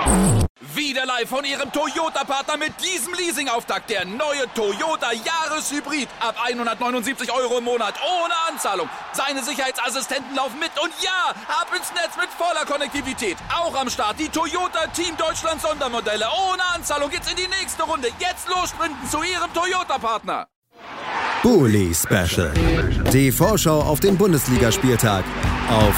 Wieder live von Ihrem Toyota-Partner mit diesem Leasing-Auftakt. Der neue Toyota Jahreshybrid. Ab 179 € im Monat. Ohne Anzahlung. Seine Sicherheitsassistenten laufen mit. Und ja, ab ins Netz mit voller Konnektivität. Auch am Start die Toyota Team Deutschland Sondermodelle. Ohne Anzahlung geht's in die nächste Runde. Jetzt los sprinten zu Ihrem Toyota-Partner. Bully Special. Die Vorschau auf den Bundesligaspieltag auf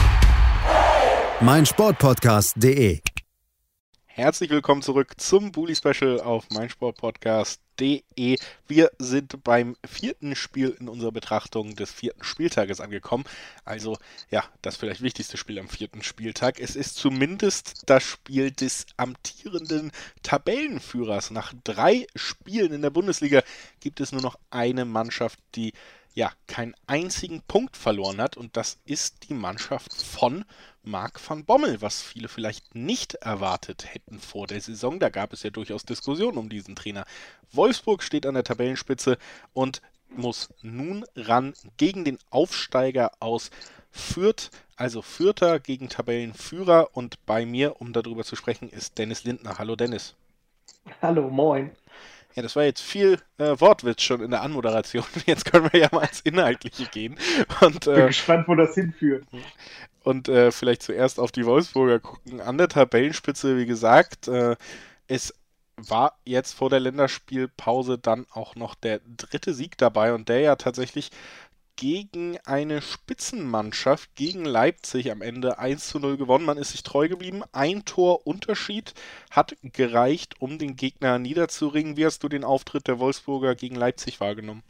meinsportpodcast.de. Herzlich willkommen zurück zum Bully Special auf meinsportpodcast.de. Wir sind beim 4. Spiel in unserer Betrachtung des 4. Spieltages angekommen. Also, ja, das vielleicht wichtigste Spiel am 4. Spieltag. Es ist zumindest das Spiel des amtierenden Tabellenführers. Nach 3 Spielen in der Bundesliga gibt es nur noch eine Mannschaft, die keinen einzigen Punkt verloren hat, und das ist die Mannschaft von Marc van Bommel, was viele vielleicht nicht erwartet hätten vor der Saison. Da gab es ja durchaus Diskussionen um diesen Trainer. Wolfsburg steht an der Tabellenspitze und muss nun ran gegen den Aufsteiger aus Fürth, also Fürther gegen Tabellenführer, und bei mir, um darüber zu sprechen, ist Dennis Lindner. Hallo Dennis. Hallo, moin. Ja, das war jetzt viel Wortwitz schon in der Anmoderation. Jetzt können wir ja mal ins Inhaltliche gehen. Und, bin gespannt, wo das hinführt. Und vielleicht zuerst auf die Wolfsburger gucken. An der Tabellenspitze, wie gesagt, es war jetzt vor der Länderspielpause dann auch noch der 3. Sieg dabei, und der ja tatsächlich gegen eine Spitzenmannschaft, gegen Leipzig am Ende 1:0 gewonnen. Man ist sich treu geblieben. 1 Tor Unterschied hat gereicht, um den Gegner niederzuringen. Wie hast du den Auftritt der Wolfsburger gegen Leipzig wahrgenommen?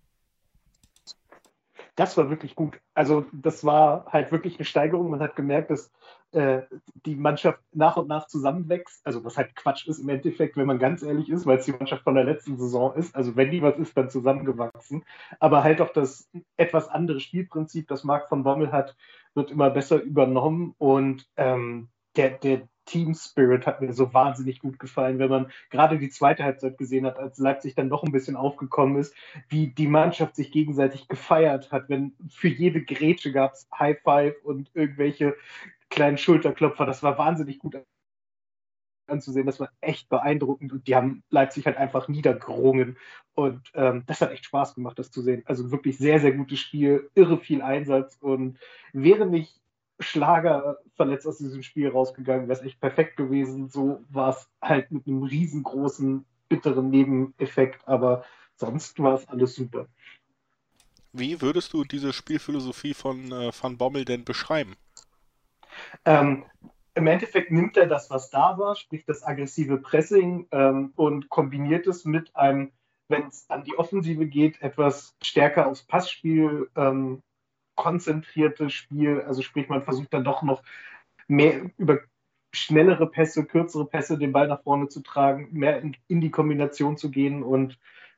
Das war wirklich gut. Also das war halt wirklich eine Steigerung. Man hat gemerkt, dass die Mannschaft nach und nach zusammenwächst. Also was halt Quatsch ist im Endeffekt, wenn man ganz ehrlich ist, weil es die Mannschaft von der letzten Saison ist. Also wenn die was ist, dann zusammengewachsen. Aber halt auch das etwas andere Spielprinzip, das Marc van Bommel hat, wird immer besser übernommen. Und der Team Spirit hat mir so wahnsinnig gut gefallen, wenn man gerade die zweite Halbzeit gesehen hat, als Leipzig dann doch ein bisschen aufgekommen ist, wie die Mannschaft sich gegenseitig gefeiert hat. Wenn für jede Grätsche gab es High Five und irgendwelche kleinen Schulterklopfer. Das war wahnsinnig gut anzusehen. Das war echt beeindruckend, und die haben Leipzig halt einfach niedergerungen, und das hat echt Spaß gemacht, das zu sehen. Also wirklich sehr, sehr gutes Spiel, irre viel Einsatz, und wäre nicht Schlager verletzt aus diesem Spiel rausgegangen, wäre es echt perfekt gewesen. So war es halt mit einem riesengroßen, bitteren Nebeneffekt, aber sonst war es alles super. Wie würdest du diese Spielphilosophie von Van Bommel denn beschreiben? Im Endeffekt nimmt er das, was da war, sprich das aggressive Pressing, und kombiniert es mit einem, wenn es an die Offensive geht, etwas stärker aufs Passspiel konzentriertes Spiel. Also sprich, man versucht dann doch noch mehr über schnellere Pässe, kürzere Pässe den Ball nach vorne zu tragen, mehr in die Kombination zu gehen, und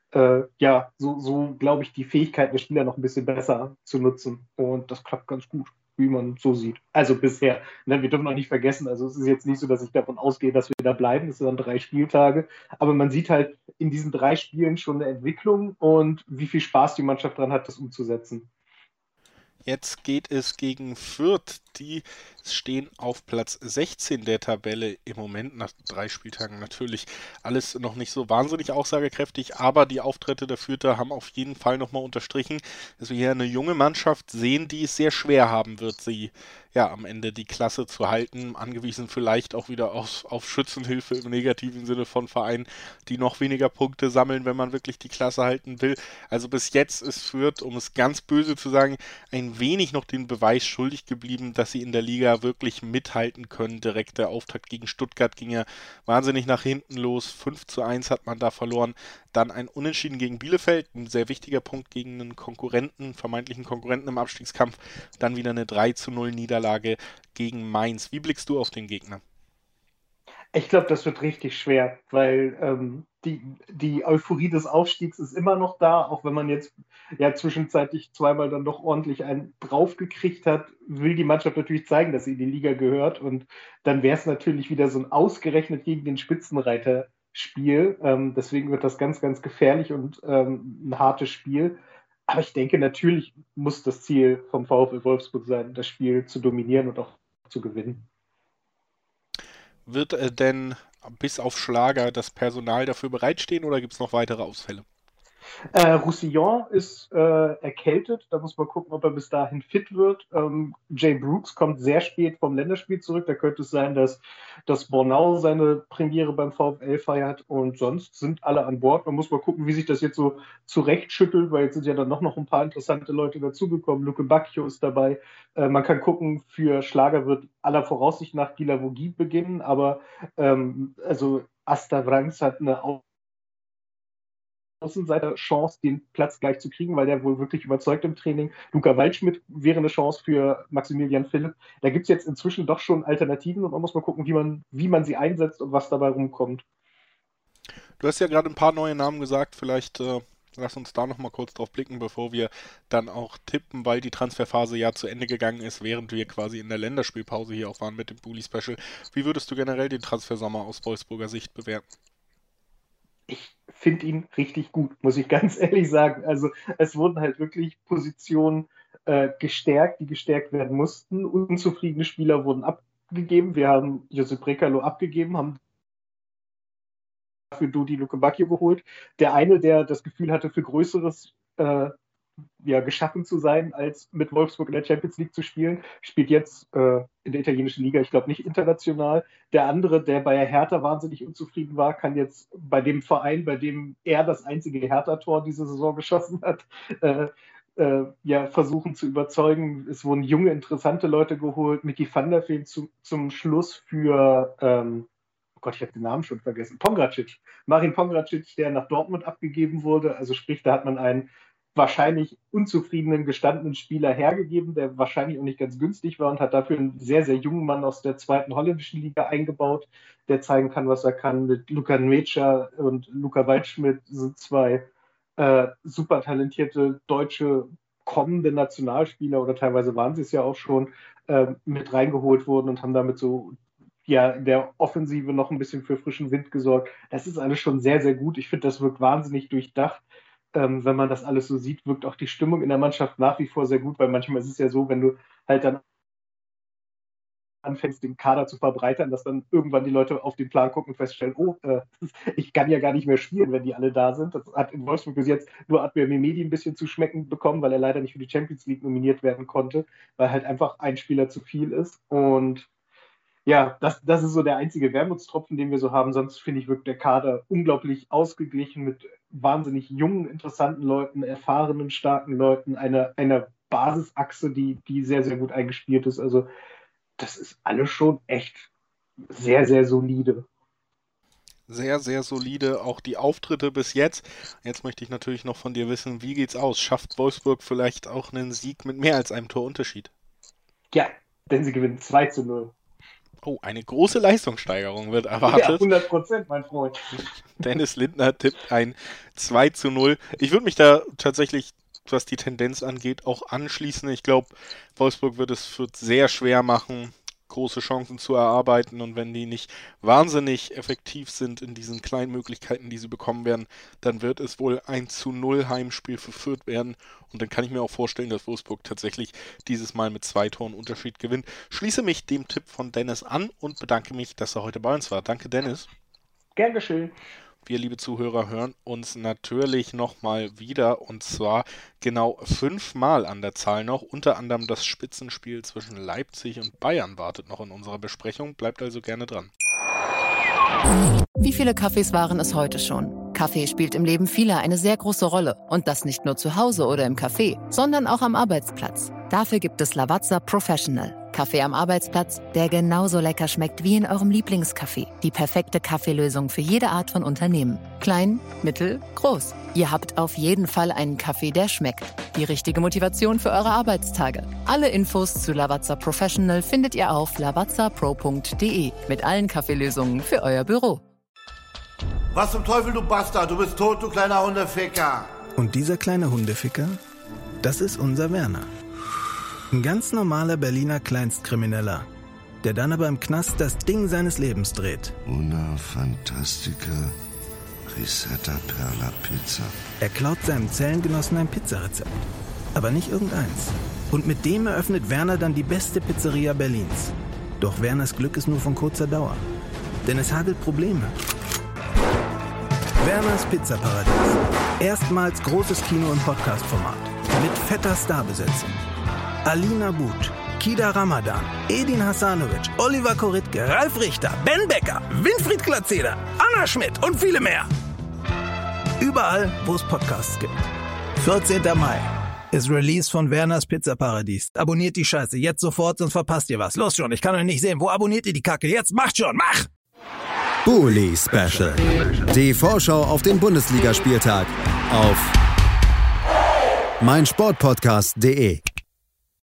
so glaube ich, die Fähigkeiten der Spieler noch ein bisschen besser zu nutzen. Und das klappt ganz gut, wie man so sieht. Also bisher. Wir dürfen auch nicht vergessen, also es ist jetzt nicht so, dass ich davon ausgehe, dass wir da bleiben. Es sind dann 3 Spieltage. Aber man sieht halt in diesen 3 Spielen schon eine Entwicklung und wie viel Spaß die Mannschaft dran hat, das umzusetzen. Jetzt geht es gegen Fürth. Die stehen auf Platz 16 der Tabelle im Moment, nach 3 Spieltagen natürlich alles noch nicht so wahnsinnig aussagekräftig, aber die Auftritte der Fürther haben auf jeden Fall nochmal unterstrichen, dass wir hier eine junge Mannschaft sehen, die es sehr schwer haben wird, sie am Ende die Klasse zu halten, angewiesen vielleicht auch wieder auf Schützenhilfe im negativen Sinne von Vereinen, die noch weniger Punkte sammeln, wenn man wirklich die Klasse halten will. Also bis jetzt ist Fürth, um es ganz böse zu sagen, ein wenig noch den Beweis schuldig geblieben, dass sie in der Liga wirklich mithalten können. Direkt der Auftakt gegen Stuttgart ging ja wahnsinnig nach hinten los. 5:1 hat man da verloren. Dann ein Unentschieden gegen Bielefeld, ein sehr wichtiger Punkt gegen einen Konkurrenten, vermeintlichen Konkurrenten im Abstiegskampf. Dann wieder eine 3:0 Niederlage gegen Mainz. Wie blickst du auf den Gegner? Ich glaube, das wird richtig schwer, weil die Euphorie des Aufstiegs ist immer noch da, auch wenn man jetzt zwischenzeitlich zweimal dann doch ordentlich einen draufgekriegt hat, will die Mannschaft natürlich zeigen, dass sie in die Liga gehört, und dann wäre es natürlich wieder so ein ausgerechnet gegen den Spitzenreiter Spiel. Deswegen wird das ganz, ganz gefährlich und ein hartes Spiel. Aber ich denke, natürlich muss das Ziel vom VfL Wolfsburg sein, das Spiel zu dominieren und auch zu gewinnen. Wird denn bis auf Schlager das Personal dafür bereitstehen oder gibt es noch weitere Ausfälle? Roussillon ist erkältet. Da muss man gucken, ob er bis dahin fit wird. Jay Brooks kommt sehr spät vom Länderspiel zurück. Da könnte es sein, dass Bornau seine Premiere beim VfL feiert. Und sonst sind alle an Bord. Man muss mal gucken, wie sich das jetzt so zurechtschüttelt, weil jetzt sind ja dann noch ein paar interessante Leute dazugekommen. Luke Bacchio ist dabei. Man kann gucken, für Schlager wird aller Voraussicht nach Guilavogui beginnen. Aber also Asta Wrangs hat eine Außenseiter-Chance, den Platz gleich zu kriegen, weil der wohl wirklich überzeugt im Training. Luca Waldschmidt wäre eine Chance für Maximilian Philipp. Da gibt es jetzt inzwischen doch schon Alternativen und man muss mal gucken, wie man sie einsetzt und was dabei rumkommt. Du hast ja gerade ein paar neue Namen gesagt, vielleicht lass uns da nochmal kurz drauf blicken, bevor wir dann auch tippen, weil die Transferphase ja zu Ende gegangen ist, während wir quasi in der Länderspielpause hier auch waren mit dem Bully Special. Wie würdest du generell den Transfersommer aus Wolfsburger Sicht bewerten? Ich finde ihn richtig gut, muss ich ganz ehrlich sagen. Also es wurden halt wirklich Positionen gestärkt, die gestärkt werden mussten. Unzufriedene Spieler wurden abgegeben. Wir haben Josip Brekalo abgegeben, haben für Dodi Luke Bacchio geholt. Der eine, der das Gefühl hatte, für Größeres geschaffen zu sein, als mit Wolfsburg in der Champions League zu spielen, spielt jetzt in der italienischen Liga, ich glaube nicht international. Der andere, der bei Hertha wahnsinnig unzufrieden war, kann jetzt bei dem Verein, bei dem er das einzige Hertha-Tor diese Saison geschossen hat, versuchen zu überzeugen. Es wurden junge, interessante Leute geholt. Micky van der Veen zum Schluss für ich habe den Namen schon vergessen. Pongracic. Marin Pongracic, der nach Dortmund abgegeben wurde. Also sprich, da hat man einen wahrscheinlich unzufriedenen, gestandenen Spieler hergegeben, der wahrscheinlich auch nicht ganz günstig war und hat dafür einen sehr, sehr jungen Mann aus der zweiten holländischen Liga eingebaut, der zeigen kann, was er kann. Mit Luka Nmecha und Luca Waldschmidt sind zwei super talentierte deutsche kommende Nationalspieler, oder teilweise waren sie es ja auch schon, mit reingeholt worden und haben damit so in der Offensive noch ein bisschen für frischen Wind gesorgt. Das ist alles schon sehr, sehr gut. Ich finde, das wirkt wahnsinnig durchdacht. Wenn man das alles so sieht, wirkt auch die Stimmung in der Mannschaft nach wie vor sehr gut, weil manchmal ist es ja so, wenn du halt dann anfängst, den Kader zu verbreitern, dass dann irgendwann die Leute auf den Plan gucken und feststellen, ich kann ja gar nicht mehr spielen, wenn die alle da sind. Das hat in Wolfsburg bis jetzt nur Admir Mehmedi ein bisschen zu schmecken bekommen, weil er leider nicht für die Champions League nominiert werden konnte, weil halt einfach ein Spieler zu viel ist. Und ja, das ist so der einzige Wermutstropfen, den wir so haben. Sonst finde ich, wirkt der Kader unglaublich ausgeglichen mit wahnsinnig jungen, interessanten Leuten, erfahrenen, starken Leuten, einer Basisachse, die sehr, sehr gut eingespielt ist. Also das ist alles schon echt sehr, sehr solide. Sehr, sehr solide, auch die Auftritte bis jetzt. Jetzt möchte ich natürlich noch von dir wissen, wie geht's aus? Schafft Wolfsburg vielleicht auch einen Sieg mit mehr als einem Torunterschied? Ja, denn sie gewinnen 2-0. Oh, eine große Leistungssteigerung wird erwartet. Ja, 100%, mein Freund. Dennis Lindner tippt ein 2-0. Ich würde mich da tatsächlich, was die Tendenz angeht, auch anschließen. Ich glaube, Wolfsburg wird es sehr schwer machen, große Chancen zu erarbeiten, und wenn die nicht wahnsinnig effektiv sind in diesen kleinen Möglichkeiten, die sie bekommen werden, dann wird es wohl ein 0 Heimspiel für Fürth werden, und dann kann ich mir auch vorstellen, dass Wolfsburg tatsächlich dieses Mal mit 2 Toren Unterschied gewinnt. Schließe mich dem Tipp von Dennis an und bedanke mich, dass er heute bei uns war. Danke, Dennis. Gern geschehen. Wir, liebe Zuhörer, hören uns natürlich nochmal wieder, und zwar genau 5-mal an der Zahl noch. Unter anderem das Spitzenspiel zwischen Leipzig und Bayern wartet noch in unserer Besprechung. Bleibt also gerne dran. Wie viele Kaffees waren es heute schon? Kaffee spielt im Leben vieler eine sehr große Rolle. Und das nicht nur zu Hause oder im Café, sondern auch am Arbeitsplatz. Dafür gibt es Lavazza Professional. Kaffee am Arbeitsplatz, der genauso lecker schmeckt wie in eurem Lieblingscafé. Die perfekte Kaffeelösung für jede Art von Unternehmen. Klein, mittel, groß. Ihr habt auf jeden Fall einen Kaffee, der schmeckt. Die richtige Motivation für eure Arbeitstage. Alle Infos zu Lavazza Professional findet ihr auf lavazzapro.de. Mit allen Kaffeelösungen für euer Büro. Was zum Teufel, du Bastard? Du bist tot, du kleiner Hundeficker. Und dieser kleine Hundeficker, das ist unser Werner. Ein ganz normaler Berliner Kleinstkrimineller, der dann aber im Knast das Ding seines Lebens dreht. Una fantastica risetta per la pizza. Er klaut seinem Zellengenossen ein Pizzarezept, aber nicht irgendeins. Und mit dem eröffnet Werner dann die beste Pizzeria Berlins. Doch Werners Glück ist nur von kurzer Dauer. denn es hagelt Probleme. Werners Pizzaparadies. Erstmals großes Kino- und Podcast-Format. Mit fetter Starbesetzung. Alina But, Kida Ramadan, Edin Hasanovic, Oliver Koritke, Ralf Richter, Ben Becker, Winfried Glatzeder, Anna Schmidt und viele mehr. Überall, wo es Podcasts gibt. 14. Mai ist Release von Werners Pizzaparadies. Abonniert die Scheiße jetzt sofort, sonst verpasst ihr was. Los schon, ich kann euch nicht sehen. Wo abonniert ihr die Kacke? Jetzt macht schon, mach! Bully Special. Die Vorschau auf den Bundesligaspieltag auf meinsportpodcast.de.